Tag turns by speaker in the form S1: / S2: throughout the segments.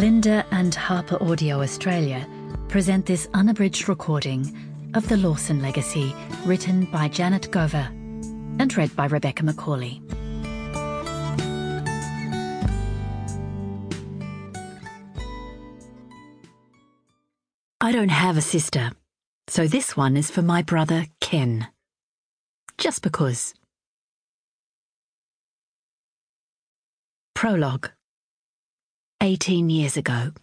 S1: Kalinda and Harper Audio Australia present this unabridged recording of The Lawson Legacy, written by Janet Gover and read by Rebecca McCauley. I don't have a sister, so this one is for my brother Ken. Just because. Prologue. 18 years ago.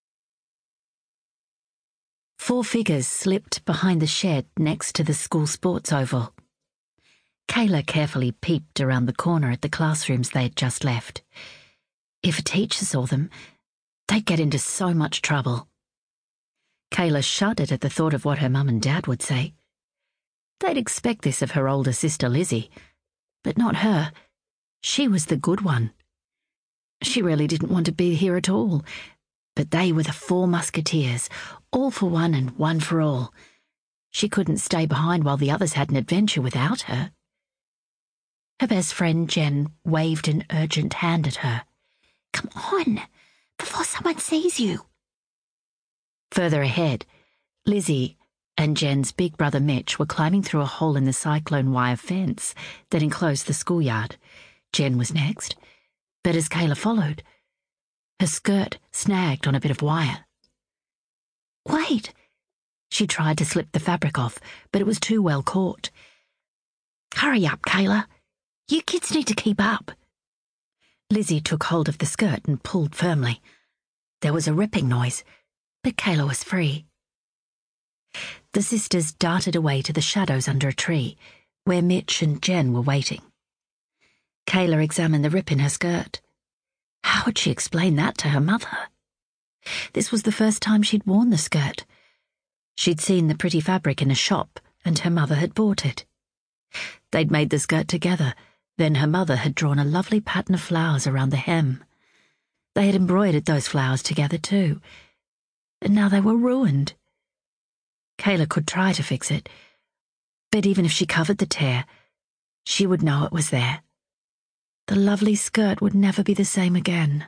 S1: 4 figures slipped behind the shed next to the school sports oval. Kayla carefully peeped around the corner at the classrooms they had just left. If a teacher saw them, they'd get into so much trouble. Kayla shuddered at the thought of what her mum and dad would say. They'd expect this of her older sister Lizzie, but not her. She was the good one. She really didn't want to be here at all, but they were the 4 musketeers, all for one and one for all. She couldn't stay behind while the others had an adventure without her. Her best friend Jen waved an urgent hand at her. "Come on, before someone sees you." Further ahead, Lizzie and Jen's big brother Mitch were climbing through a hole in the cyclone wire fence that enclosed the schoolyard. Jen was next, but as Kayla followed, her skirt snagged on a bit of wire. "Wait!" She tried to slip the fabric off, but it was too well caught. "Hurry up, Kayla. You kids need to keep up." Lizzie took hold of the skirt and pulled firmly. There was a ripping noise, but Kayla was free. The sisters darted away to the shadows under a tree, where Mitch and Jen were waiting. Kayla examined the rip in her skirt. How would she explain that to her mother? This was the first time she'd worn the skirt. She'd seen the pretty fabric in a shop, and her mother had bought it. They'd made the skirt together, then her mother had drawn a lovely pattern of flowers around the hem. They had embroidered those flowers together too, and now they were ruined. Kayla could try to fix it, but even if she covered the tear, she would know it was there. The lovely skirt would never be the same again.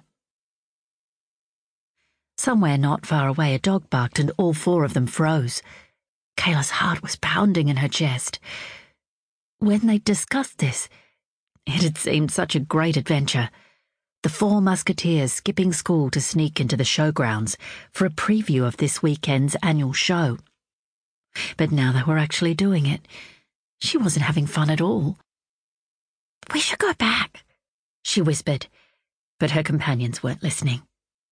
S1: Somewhere not far away, a dog barked and all 4 of them froze. Kayla's heart was pounding in her chest. When they'd discussed this, it had seemed such a great adventure. The 4 musketeers skipping school to sneak into the showgrounds for a preview of this weekend's annual show. But now they were actually doing it. She wasn't having fun at all. "We should go back," she whispered, but her companions weren't listening.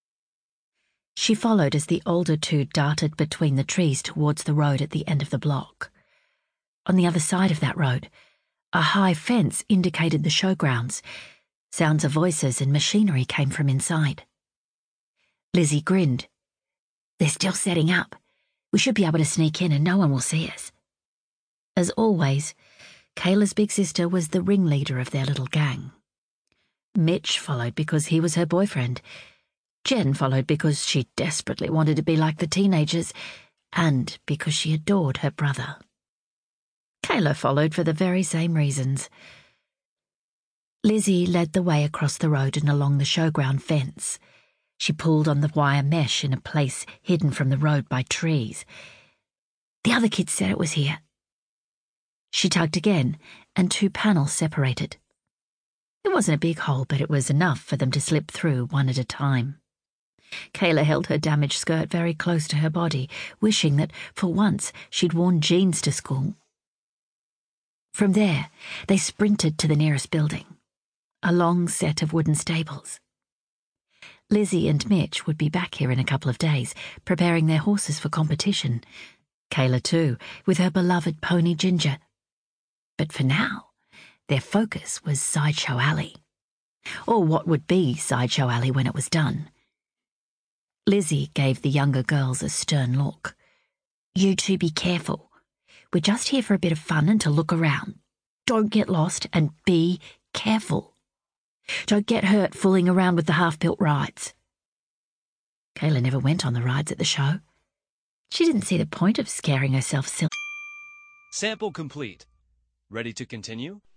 S1: She followed as the older 2 darted between the trees towards the road at the end of the block. On the other side of that road, a high fence indicated the showgrounds. Sounds of voices and machinery came from inside. Lizzie grinned. "They're still setting up. We should be able to sneak in and no one will see us." As always, Kayla's big sister was the ringleader of their little gang. Mitch followed because he was her boyfriend. Jen followed because she desperately wanted to be like the teenagers, and because she adored her brother. Kayla followed for the very same reasons. Lizzie led the way across the road and along the showground fence. She pulled on the wire mesh in a place hidden from the road by trees. "The other kids said it was here." She tugged again, and 2 panels separated. It wasn't a big hole, but it was enough for them to slip through one at a time. Kayla held her damaged skirt very close to her body, wishing that, for once, she'd worn jeans to school. From there, they sprinted to the nearest building, a long set of wooden stables. Lizzie and Mitch would be back here in a couple of days, preparing their horses for competition. Kayla too, with her beloved pony Ginger. But for now, their focus was Sideshow Alley, or what would be Sideshow Alley when it was done. Lizzie gave the younger girls a stern look. "You 2 be careful. We're just here for a bit of fun and to look around. Don't get lost and be careful. Don't get hurt fooling around with the half-built rides." Kayla never went on the rides at the show. She didn't see the point of scaring herself silly.
S2: Sample complete. Ready to continue?